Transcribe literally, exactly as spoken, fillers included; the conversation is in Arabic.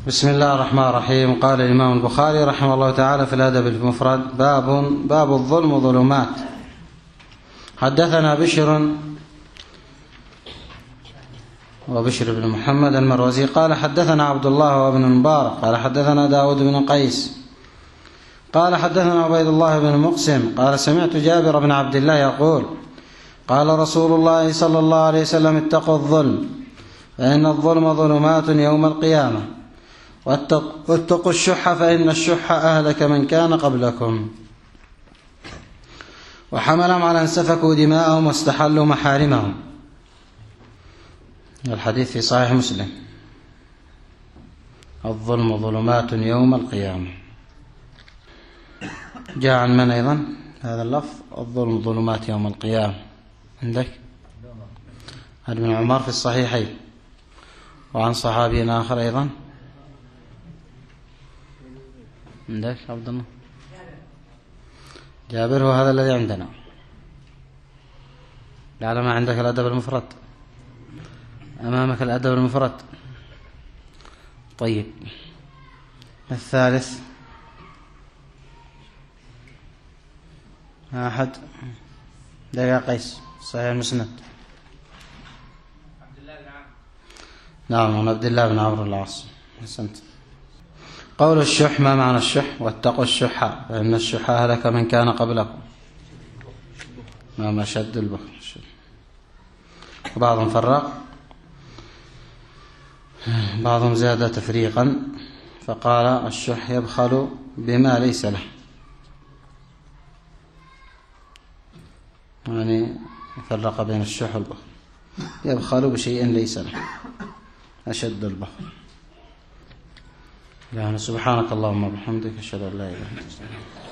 بسم الله الرحمن الرحيم. قال الإمام البخاري رحمه الله تعالى في الأدب المفرد: باب باب الظلم ظلمات. حدثنا بشر وبشر بن محمد المروزي قال حدثنا عبد الله وابن المبارك قال حدثنا داود بن قيس قال حدثنا عبيد الله بن مقسم قال سمعت جابر بن عبد الله يقول: قال رسول الله صلى الله عليه وسلم: اتقوا الظلم فإن الظلم ظلمات يوم القيامة، واتقوا الشح فإن الشح أهلك من كان قبلكم، وحملهم على أن سفكوا دماءهم واستحلوا محارمهم. الحديث في صحيح مسلم: الظلم ظلمات يوم القيامة. جاء عن من أيضا هذا اللفظ؟ الظلم ظلمات يوم القيامة. عندك عن ابن عمر في الصحيحين، وعن صحابي آخر أيضا. عندك عبد الله جابر هو هذا الذي عندنا. لعل ما عندك الأدب المفرد، أمامك الأدب المفرد. طيب، الثالث أحد دقيقة قيس صحيح المسند. عبد الله بن عمرو. نعم، من عبد الله بن عمرو العاص. أحسنت. قول الشح: ما معنى الشح؟ واتقوا الشح فإن الشح أهلك من كان قبلكم. ما مشد البخل. وبعضهم فرق، بعضهم زاد تفريقا فقال: الشح يبخل بما ليس له، يعني فرق بين الشح والبخل. يبخل بشيء ليس له، أشد البخل. يعني سبحانك اللهم وبحمدك، أشهد أن لا إله إلا أنت.